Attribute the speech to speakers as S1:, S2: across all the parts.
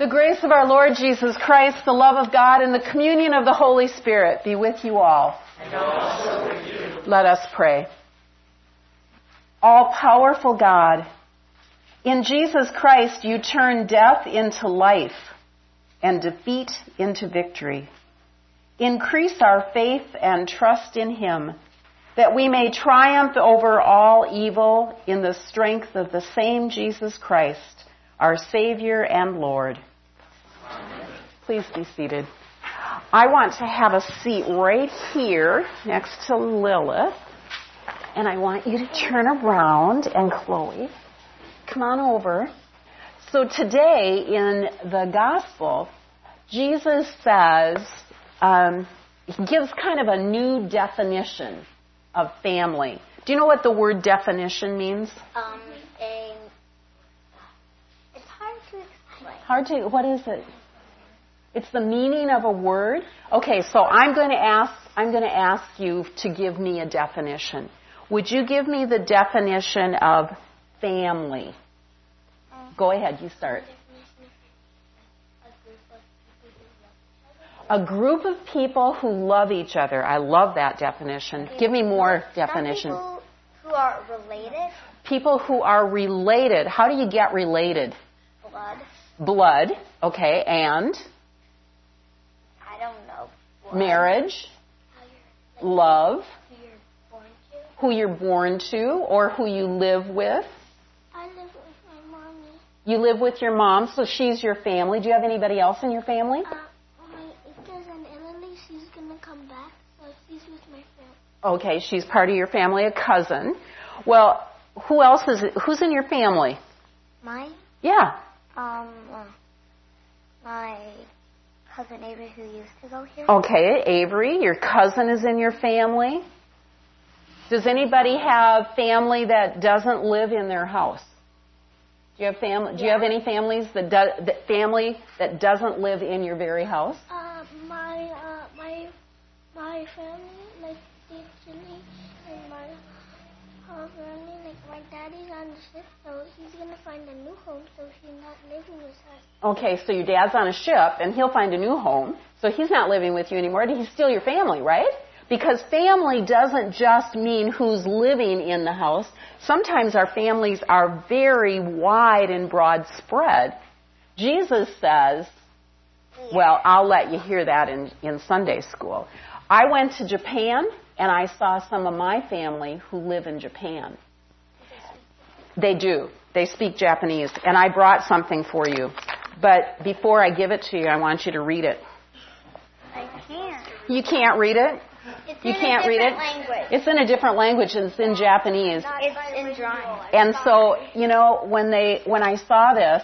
S1: The grace of our Lord Jesus Christ, the love of God, and the communion of the Holy Spirit be with you all.
S2: And also with you.
S1: Let us pray. All-powerful God, in Jesus Christ you turn death into life and defeat into victory. Increase our faith and trust in Him, that we may triumph over all evil in the strength of the same Jesus Christ, our Savior and Lord.
S2: Amen.
S1: Please be seated. I want to have a seat right here next to Lilith. And I want you to turn around. And Chloe, come on over. So today in the Gospel, Jesus says, he gives kind of a new definition of family. Do you know what the word definition means?
S3: It's hard to explain.
S1: What is it? It's the meaning of a word. Okay, so I'm going to ask you to give me a definition. Would you give me the definition of family? Go ahead, you start. A group of people who love each other. I love that definition. Give me more definition.
S3: People who are related.
S1: People who are related. How do you get related?
S3: Blood.
S1: Blood. Okay, and?
S3: I don't know.
S1: Blood. Marriage. Love. Who you're born to or who you live with.
S3: I live with my mommy.
S1: You live with your mom, so she's your family. Do you have anybody else in your family?
S3: My cousin Emily, she's going to come back, so she's with my family.
S1: Okay, she's part of your family, a cousin. Well, who else is it? Who's in your family?
S3: Mine?
S1: Yeah.
S3: My cousin Avery, who used to go here.
S1: Okay, Avery, your cousin is in your family. Does anybody have family that doesn't live in their house? Do you have family? Yeah. Do you have any families family that doesn't live in your very house?
S3: My family, like Steve, Julie, and my family, like my daddy's on the ship, so he's gonna find a new home, so he's not living with us.
S1: Okay, so your dad's on a ship, and he'll find a new home, so he's not living with you anymore. He's still your family, right? Because family doesn't just mean who's living in the house. Sometimes our families are very wide and broad spread. Jesus says, well, I'll let you hear that in Sunday school. I went to Japan, and I saw some of my family who live in Japan. They do. They speak Japanese. And I brought something for you. But before I give it to you, I want you to read it.
S3: I can't.
S1: You can't read it? You can't read it?
S3: Language.
S1: It's in a different language. It's in Japanese.
S3: It's in drawing.
S1: And so, you know, when I saw this,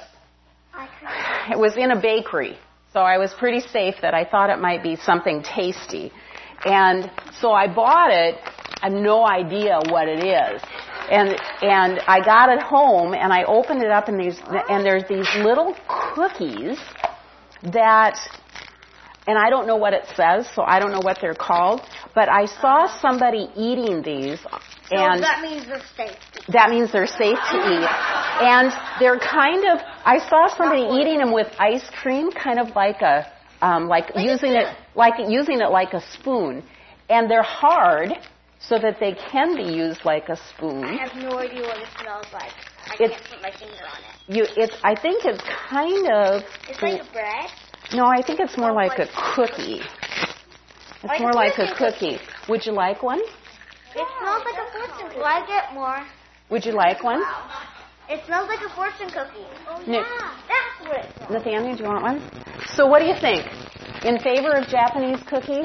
S1: it was in a bakery. So I was pretty safe that I thought it might be something tasty. And so I bought it. I have no idea what it is. And I got it home and I opened it up and there's these little cookies that, and I don't know what it says, so I don't know what they're called, but I saw somebody eating these. And
S3: so that means they're safe.
S1: That means they're safe to eat. And they're kind of, I saw somebody eating them with ice cream, kind of like using it like a spoon. And they're hard so that they can be used like a spoon.
S3: I have no idea what it smells like. I can't put my finger on it.
S1: I think it's kind of...
S3: It's like a bread?
S1: No, I think it's more like a cookie. It's more like a cookie. Would you like one?
S3: It smells like a fortune cookie. Will I get more?
S1: Would you like one?
S3: It smells like a fortune cookie. Oh, yeah. That's what it smells.
S1: Nathaniel, do you want one? So what do you think? In favor of Japanese cookies?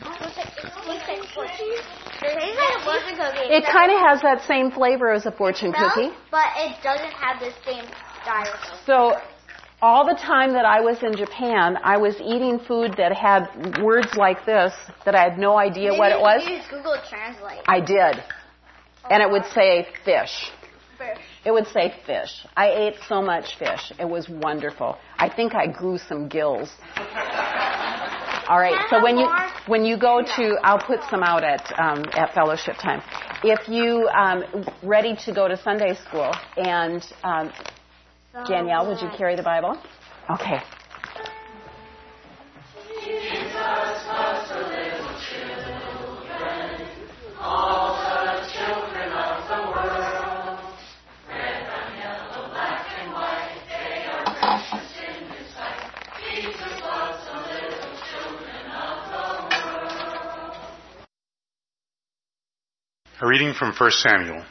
S1: It kind of has that same flavor as a fortune cookie.
S3: But it doesn't have the same styrofoam.
S1: So all the time that I was in Japan, I was eating food that had words like this that I had no idea what it was.
S3: You used Google Translate.
S1: I did. And it would say fish. It would say fish. I ate so much fish. It was wonderful. I think I grew some gills. All right. So when you go to, I'll put some out at fellowship time. If you ready to go to Sunday school, and Danielle, would you carry the Bible? Okay.
S4: A reading from 1 Samuel.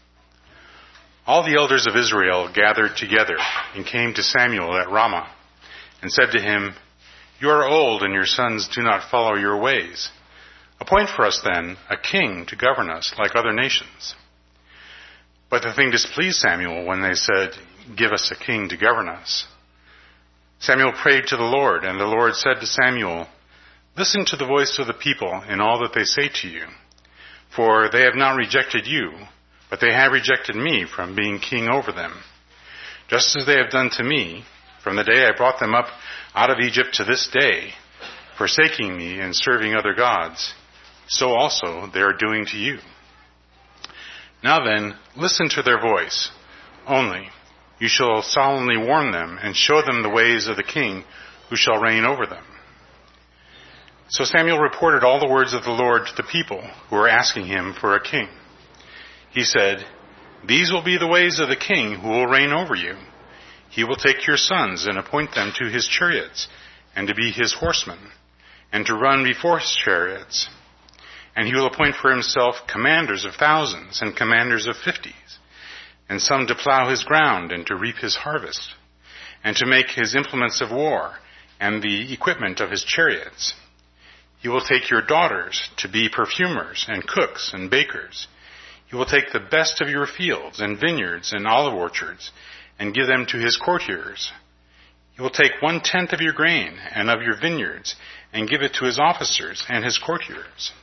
S4: All the elders of Israel gathered together and came to Samuel at Ramah and said to him, "You are old and your sons do not follow your ways. Appoint for us then a king to govern us like other nations." But the thing displeased Samuel when they said, "Give us a king to govern us." Samuel prayed to the Lord, and the Lord said to Samuel, "Listen to the voice of the people in all that they say to you. For they have not rejected you, but they have rejected me from being king over them, just as they have done to me from the day I brought them up out of Egypt to this day, forsaking me and serving other gods. So also they are doing to you. Now then, listen to their voice. Only you shall solemnly warn them and show them the ways of the king who shall reign over them." So Samuel reported all the words of the Lord to the people who were asking him for a king. He said, "These will be the ways of the king who will reign over you. He will take your sons and appoint them to his chariots and to be his horsemen and to run before his chariots. And he will appoint for himself commanders of thousands and commanders of 50s, and some to plow his ground and to reap his harvest, and to make his implements of war and the equipment of his chariots. He will take your daughters to be perfumers and cooks and bakers. He will take the best of your fields and vineyards and olive orchards and give them to his courtiers. He will take 1/10 of your grain and of your vineyards and give it to his officers and his courtiers.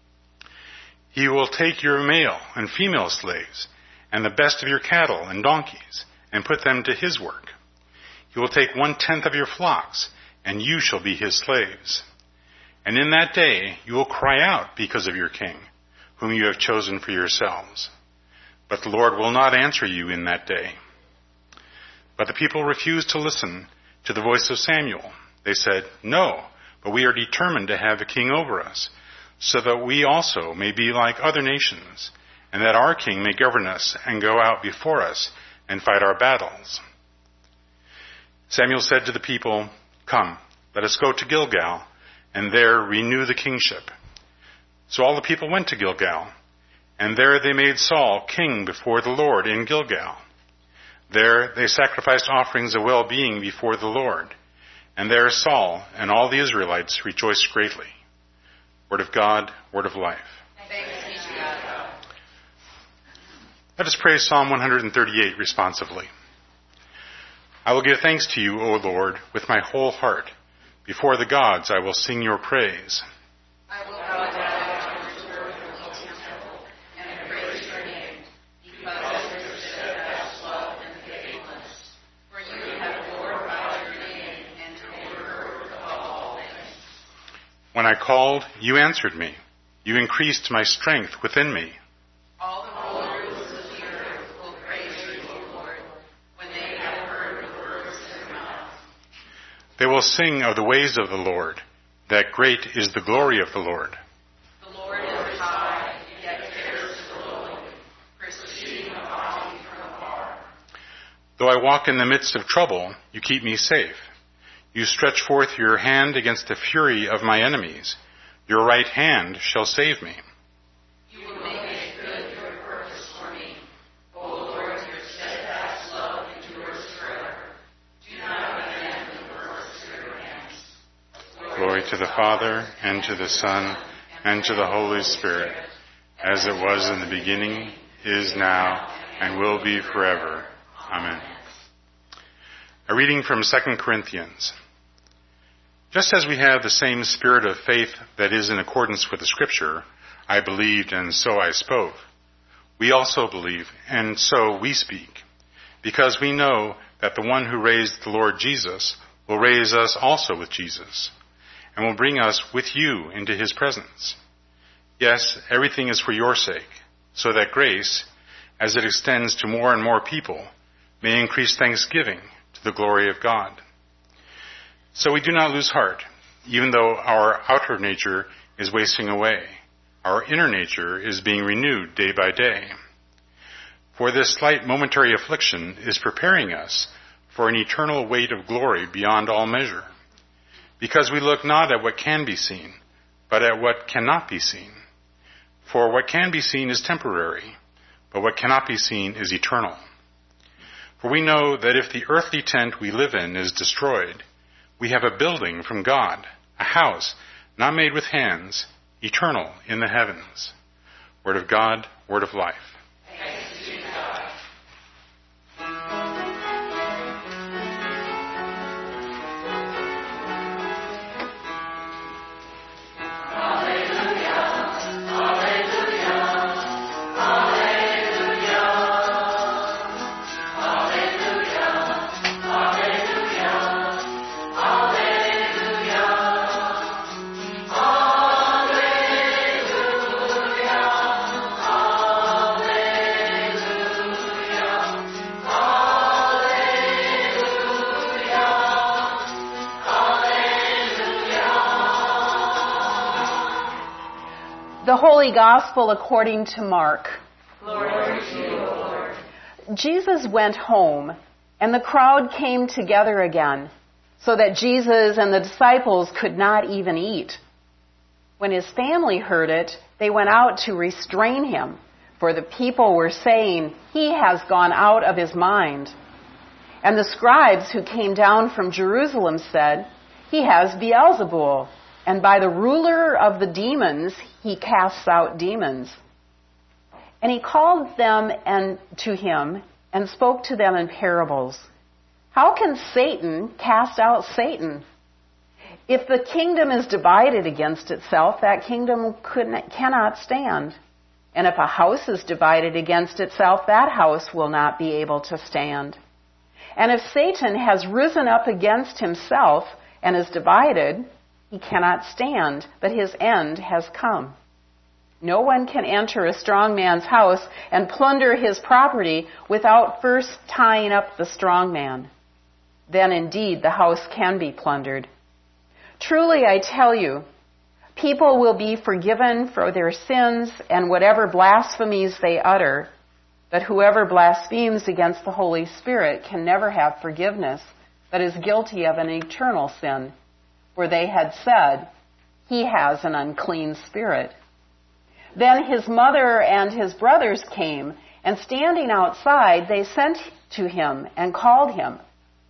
S4: He will take your male and female slaves and the best of your cattle and donkeys and put them to his work. He will take 1/10 of your flocks, and you shall be his slaves. And in that day you will cry out because of your king, whom you have chosen for yourselves. But the Lord will not answer you in that day." But the people refused to listen to the voice of Samuel. They said, "No, but we are determined to have a king over us, so that we also may be like other nations, and that our king may govern us and go out before us and fight our battles." Samuel said to the people, "Come, let us go to Gilgal, and there renew the kingship." So all the people went to Gilgal, and there they made Saul king before the Lord in Gilgal. There they sacrificed offerings of well-being before the Lord, and there Saul and all the Israelites rejoiced greatly. Word of God, word of life.
S2: Thanks be to God.
S4: Let us pray Psalm 138 responsively. "I will give thanks to you, O Lord, with my whole heart. Before the gods I will sing your praise.
S2: I will bow down to your temple and praise your name, because of your steadfast love and faithfulness. For you have glorified your name and made your word above all things.
S4: When I called, you answered me. You increased my strength within me.
S2: All the rulers of the earth will praise you, O Lord, when they have heard the words of your mouth.
S4: They will sing of the ways of the Lord, that great is the glory of the Lord.
S2: The Lord is high, yet cares for the lowly, perceiving a body from afar.
S4: Though I walk in the midst of trouble, you keep me safe. You stretch forth your hand against the fury of my enemies. Your right hand shall save me.
S2: You will make good your purpose for me. O Lord, your steadfast love endures forever. Do not abandon the works of your hands.
S4: Glory to the Father, and to the Son, and to the Holy Spirit, as it was in the beginning, is now, and will be forever. Amen. A reading from 2 Corinthians. Just as we have the same spirit of faith that is in accordance with the Scripture, I believed and so I spoke, we also believe and so we speak, because we know that the one who raised the Lord Jesus will raise us also with Jesus, and will bring us with you into his presence. Yes, everything is for your sake, so that grace, as it extends to more and more people, may increase thanksgiving to the glory of God. So we do not lose heart, even though our outer nature is wasting away. Our inner nature is being renewed day by day. For this slight momentary affliction is preparing us for an eternal weight of glory beyond all measure, because we look not at what can be seen, but at what cannot be seen. For what can be seen is temporary, but what cannot be seen is eternal. For we know that if the earthly tent we live in is destroyed, we have a building from God, a house not made with hands, eternal in the heavens. Word of God, word of life.
S2: Thanks be to God.
S1: The Holy Gospel according to Mark.
S2: Glory to you, O Lord.
S1: Jesus went home, and the crowd came together again, so that Jesus and the disciples could not even eat. When his family heard it, they went out to restrain him, for the people were saying, "He has gone out of his mind." And the scribes who came down from Jerusalem said, "He has Beelzebul, and by the ruler of the demons he casts out demons." And he called them to him and spoke to them in parables. "How can Satan cast out Satan? If the kingdom is divided against itself, that kingdom cannot stand. And if a house is divided against itself, that house will not be able to stand. And if Satan has risen up against himself and is divided, he cannot stand, but his end has come. No one can enter a strong man's house and plunder his property without first tying up the strong man. Then indeed the house can be plundered. Truly I tell you, people will be forgiven for their sins and whatever blasphemies they utter, but whoever blasphemes against the Holy Spirit can never have forgiveness, but is guilty of an eternal sin. For they had said, 'He has an unclean spirit.' Then his mother and his brothers came, and standing outside, they sent to him and called him.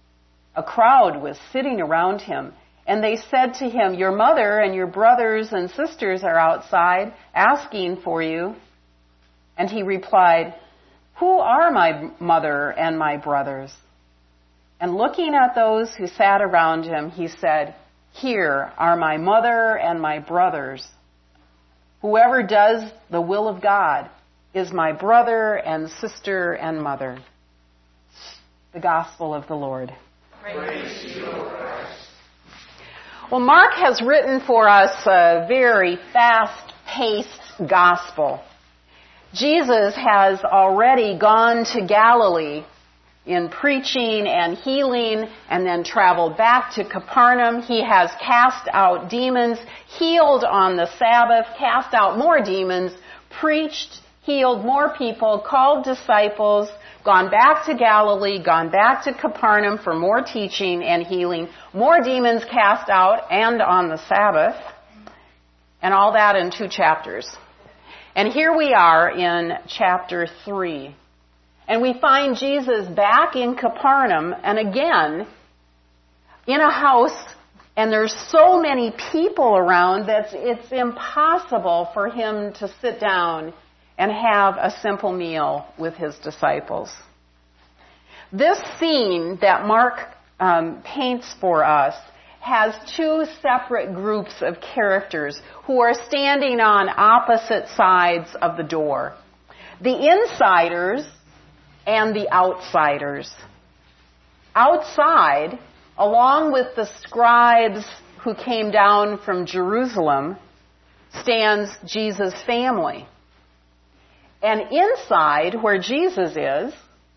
S1: A crowd was sitting around him, and they said to him, 'Your mother and your brothers and sisters are outside, asking for you.' And he replied, 'Who are my mother and my brothers?' And looking at those who sat around him, he said, 'Here are my mother and my brothers. Whoever does the will of God is my brother and sister and mother.'" The Gospel of the Lord.
S2: Praise to you, O Christ.
S1: Well, Mark has written for us a very fast-paced gospel. Jesus has already gone to Galilee in preaching and healing, and then traveled back to Capernaum. He has cast out demons, healed on the Sabbath, cast out more demons, preached, healed more people, called disciples, gone back to Galilee, gone back to Capernaum for more teaching and healing, more demons cast out and on the Sabbath, and all that in 2 chapters. And here we are in chapter 3. And we find Jesus back in Capernaum, and again, in a house, and there's so many people around that it's impossible for him to sit down and have a simple meal with his disciples. This scene that Mark paints for us has 2 separate groups of characters who are standing on opposite sides of the door. The insiders and the outsiders. Outside, along with the scribes who came down from Jerusalem, stands Jesus' family. And inside, where Jesus is,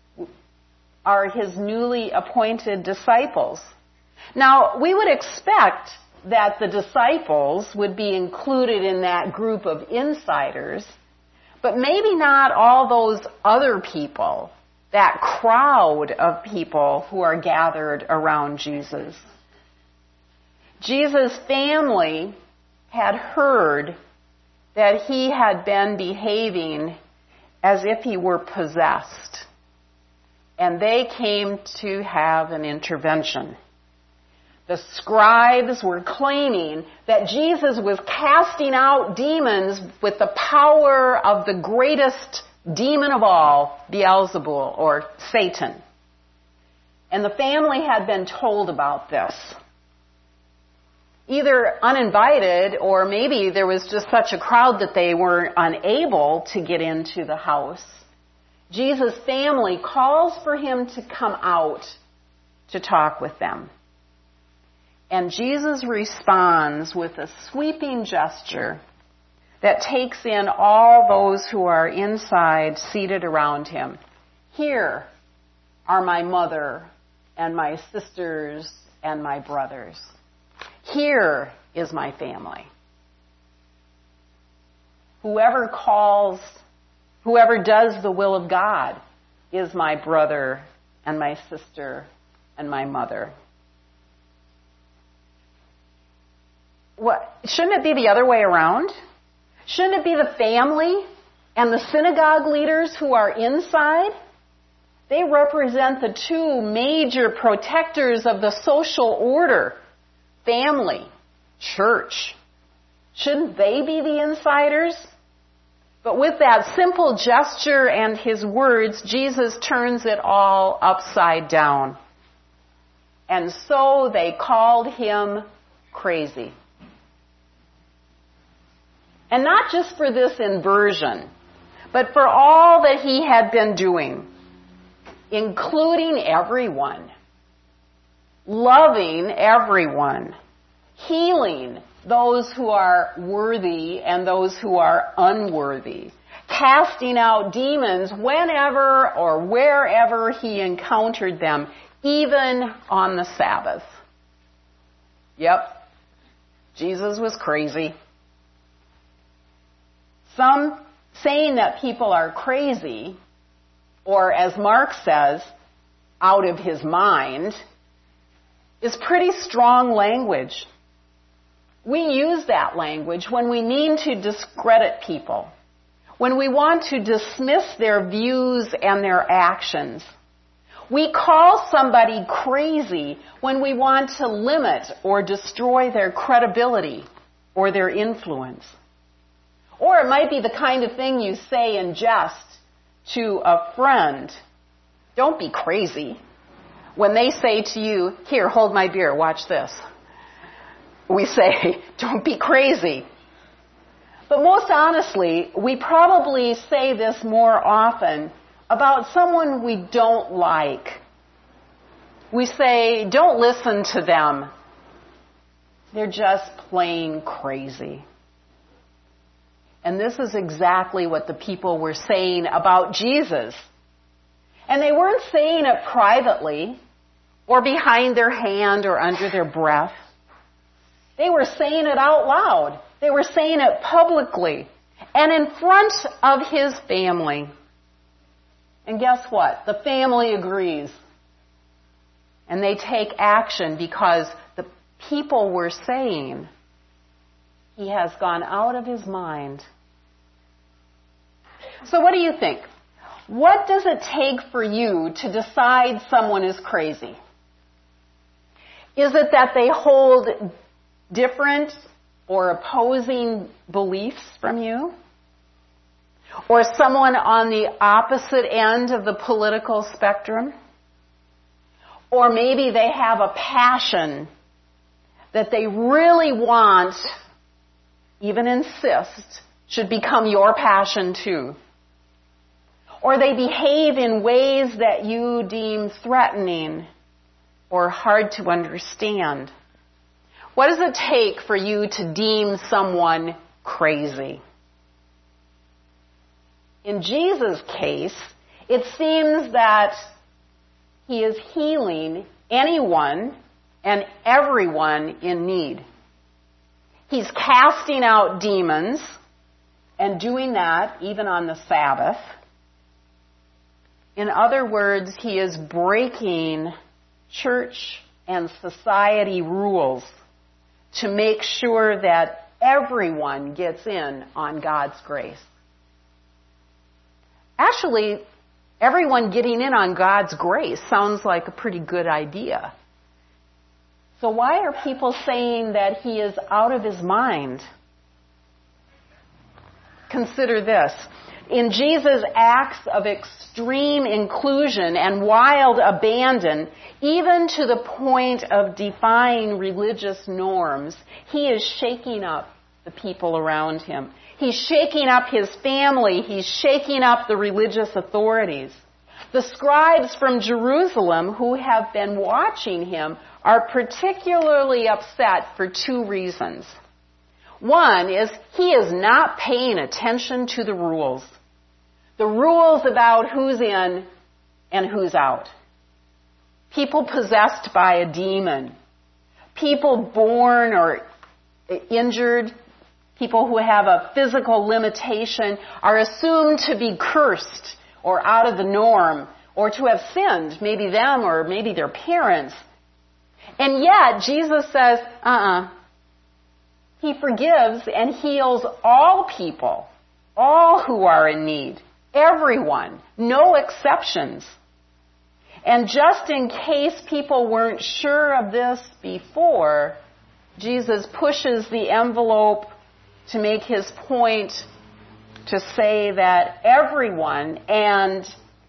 S1: are his newly appointed disciples. Now, we would expect that the disciples would be included in that group of insiders, but maybe not all those other people, that crowd of people who are gathered around Jesus. Jesus' family had heard that he had been behaving as if he were possessed. And they came to have an intervention. The scribes were claiming that Jesus was casting out demons with the power of the greatest demon of all, Beelzebul, or Satan. And the family had been told about this. Either uninvited, or maybe there was just such a crowd that they were unable to get into the house. Jesus' family calls for him to come out to talk with them. And Jesus responds with a sweeping gesture that takes in all those who are inside, seated around him. Here are my mother and my sisters and my brothers. Here is my family. Whoever does the will of God is my brother and my sister and my mother. What? Shouldn't it be the other way around? Shouldn't it be the family and the synagogue leaders who are inside? They represent the two major protectors of the social order. Family, church. Shouldn't they be the insiders? But with that simple gesture and his words, Jesus turns it all upside down. And so they called him crazy. And not just for this inversion, but for all that he had been doing, including everyone, loving everyone, healing those who are worthy and those who are unworthy, casting out demons whenever or wherever he encountered them, even on the Sabbath. Yep, Jesus was crazy. Some saying that people are crazy, or as Mark says, out of his mind, is pretty strong language. We use that language when we mean to discredit people, when we want to dismiss their views and their actions. We call somebody crazy when we want to limit or destroy their credibility or their influence. Or it might be the kind of thing you say in jest to a friend. Don't be crazy. When they say to you, here, hold my beer, watch this. We say, don't be crazy. But most honestly, we probably say this more often about someone we don't like. We say, don't listen to them. They're just plain crazy. And this is exactly what the people were saying about Jesus. And they weren't saying it privately or behind their hand or under their breath. They were saying it out loud. They were saying it publicly and in front of his family. And guess what? The family agrees. And they take action because the people were saying, he has gone out of his mind. So what do you think? What does it take for you to decide someone is crazy? Is it that they hold different or opposing beliefs from you? Or someone on the opposite end of the political spectrum? Or maybe they have a passion that they really want, even insist, should become your passion too. Or they behave in ways that you deem threatening or hard to understand. What does it take for you to deem someone crazy? In Jesus' case, it seems that he is healing anyone and everyone in need. He's casting out demons and doing that even on the Sabbath. In other words, he is breaking church and society rules to make sure that everyone gets in on God's grace. Actually, everyone getting in on God's grace sounds like a pretty good idea. So why are people saying that he is out of his mind? Consider this. In Jesus' acts of extreme inclusion and wild abandon, even to the point of defying religious norms, he is shaking up the people around him. He's shaking up his family. He's shaking up the religious authorities. The scribes from Jerusalem who have been watching him are particularly upset for two reasons. One is he is not paying attention to the rules. The rules about who's in and who's out. People possessed by a demon. People born or injured. People who have a physical limitation are assumed to be cursed or out of the norm or to have sinned, maybe them or maybe their parents. And yet, Jesus says, He forgives and heals all people, all who are in need, everyone, no exceptions. And just in case people weren't sure of this before, Jesus pushes the envelope to make his point to say that everyone and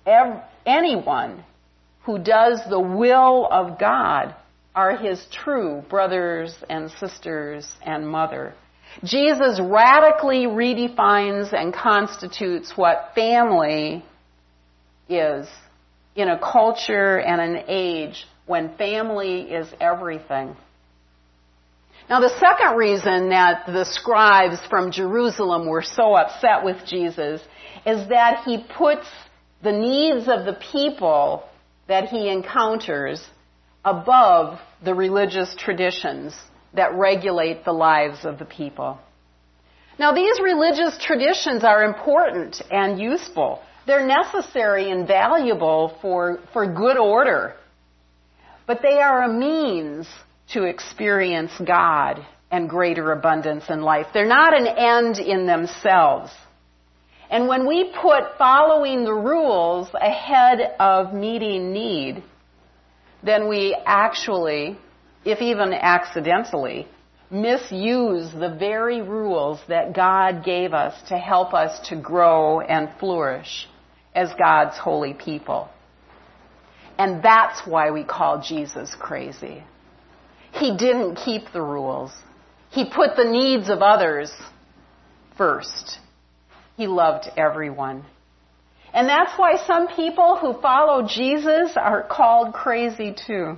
S1: anyone who does the will of God are his true brothers and sisters and mother. Jesus radically redefines and constitutes what family is in a culture and an age when family is everything. Now, the second reason that the scribes from Jerusalem were so upset with Jesus is that he puts the needs of the people that he encounters above the religious traditions that regulate the lives of the people. Now, these religious traditions are important and useful. They're necessary and valuable for good order. But they are a means to experience God and greater abundance in life. They're not an end in themselves. And when we put following the rules ahead of meeting need, then we actually, if even accidentally, misuse the very rules that God gave us to help us to grow and flourish as God's holy people. And that's why we call Jesus crazy. He didn't keep the rules. He put the needs of others first. He loved everyone. And that's why some people who follow Jesus are called crazy too.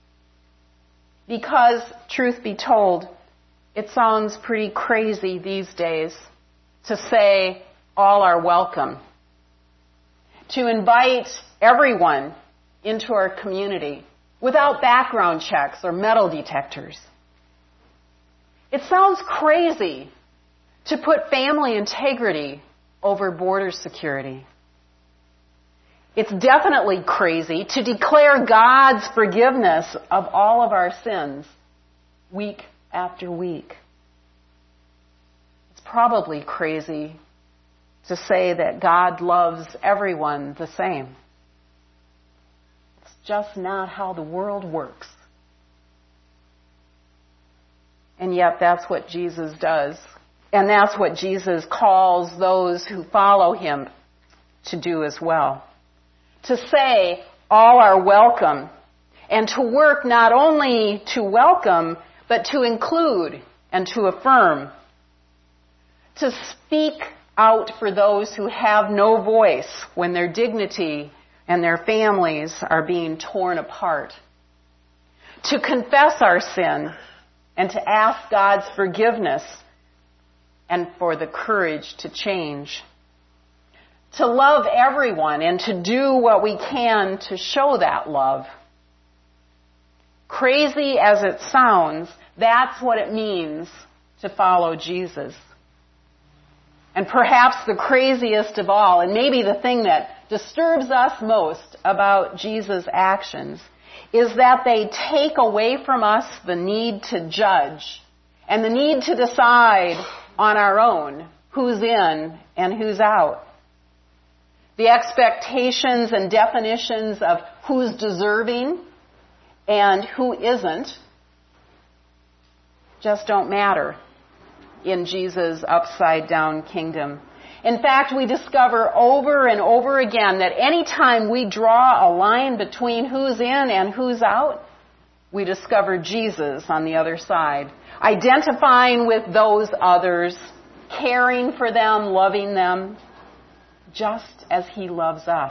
S1: Because, truth be told, it sounds pretty crazy these days to say all are welcome. To invite everyone into our community without background checks or metal detectors. It sounds crazy to put family integrity over border security. It's definitely crazy to declare God's forgiveness of all of our sins week after week. It's probably crazy to say that God loves everyone the same. It's just not how the world works. And yet that's what Jesus does. And that's what Jesus calls those who follow him to do as well. To say all are welcome and to work not only to welcome but to include and to affirm. To speak out for those who have no voice when their dignity and their families are being torn apart. To confess our sin and to ask God's forgiveness and for the courage to change. To love everyone and to do what we can to show that love. Crazy as it sounds, that's what it means to follow Jesus. And perhaps the craziest of all, and maybe the thing that disturbs us most about Jesus' actions, is that they take away from us the need to judge and the need to decide on our own who's in and who's out. The expectations and definitions of who's deserving and who isn't just don't matter in Jesus' upside-down kingdom. In fact, we discover over and over again that anytime we draw a line between who's in and who's out, we discover Jesus on the other side, identifying with those others, caring for them, loving them, just as he loves us.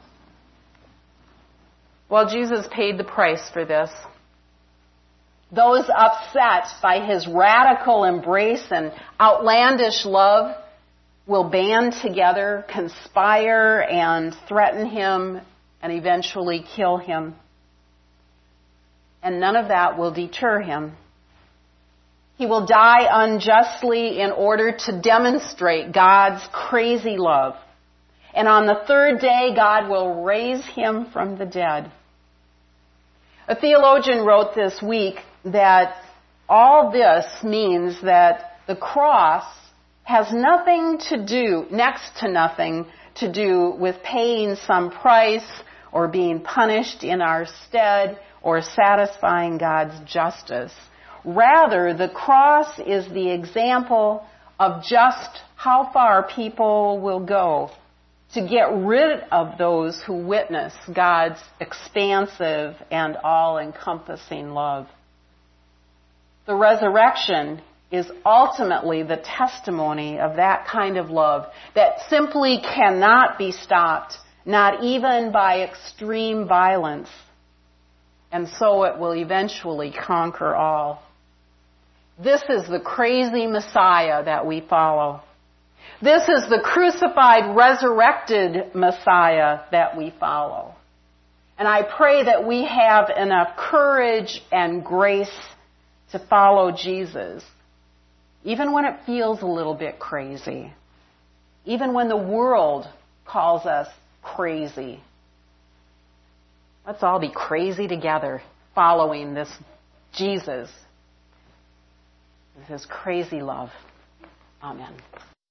S1: Well, Jesus paid the price for this. Those upset by his radical embrace and outlandish love will band together, conspire, and threaten him, and eventually kill him. And none of that will deter him. He will die unjustly in order to demonstrate God's crazy love. And on the third day, God will raise him from the dead. A theologian wrote this week that all this means that the cross has nothing to do, next to nothing, to do with paying some price or being punished in our stead or satisfying God's justice. Rather, the cross is the example of just how far people will go to get rid of those who witness God's expansive and all-encompassing love. The resurrection is ultimately the testimony of that kind of love that simply cannot be stopped, not even by extreme violence. And so it will eventually conquer all. This is the crazy Messiah that we follow. This is the crucified, resurrected Messiah that we follow. And I pray that we have enough courage and grace to follow Jesus, even when it feels a little bit crazy, even when the world calls us crazy. Let's all be crazy together following this Jesus with his crazy love. Amen.